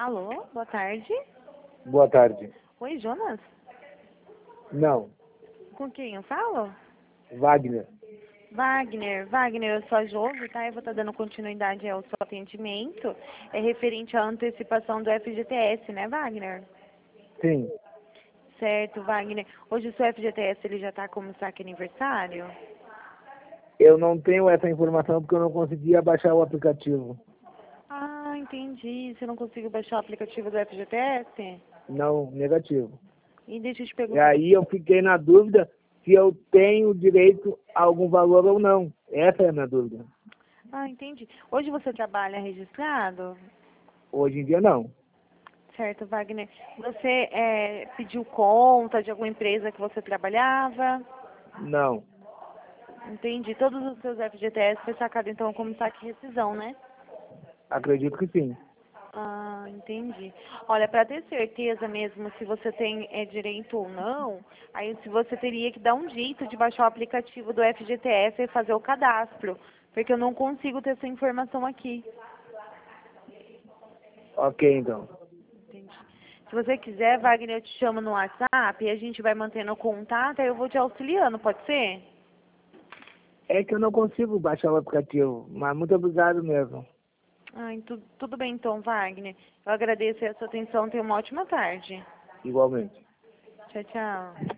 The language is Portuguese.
Alô, boa tarde. Boa tarde. Oi, Jonas? Não, Com quem eu falo? Wagner. Wagner, eu sou a Josi, tá? Eu vou estar dando continuidade ao seu atendimento. É referente à antecipação do FGTS, né, Wagner? Sim, Certo, Wagner. Hoje o seu FGTS ele já está como saque aniversário? eu não tenho essa informação porque eu não conseguia baixar o aplicativo. Ah, entendi. Você não conseguiu baixar o aplicativo do FGTS? Não, negativo. E deixa eu te E perguntar. aí eu fiquei na dúvida se eu tenho direito a algum valor ou não. Essa é a minha dúvida. Ah, entendi. Hoje você trabalha registrado? Hoje em dia não. Certo, Wagner. Você pediu conta de alguma empresa que você trabalhava? Não. Entendi. Todos os seus FGTS foi sacado então como saque rescisão, né? Acredito que sim. Ah, entendi. Olha, para ter certeza mesmo se você tem direito ou não, aí se você teria que dar um jeito de baixar o aplicativo do FGTS e fazer o cadastro, porque eu não consigo ter essa informação aqui. Ok, então. Entendi. Se você quiser, Wagner, eu te chamo no WhatsApp e a gente vai mantendo contato, aí eu vou te auxiliando, pode ser? É que eu não consigo baixar o aplicativo, mas muito obrigado mesmo. Ai, tudo bem então, Wagner. Eu agradeço a sua atenção, tenha uma ótima tarde. Igualmente. Tchau, tchau.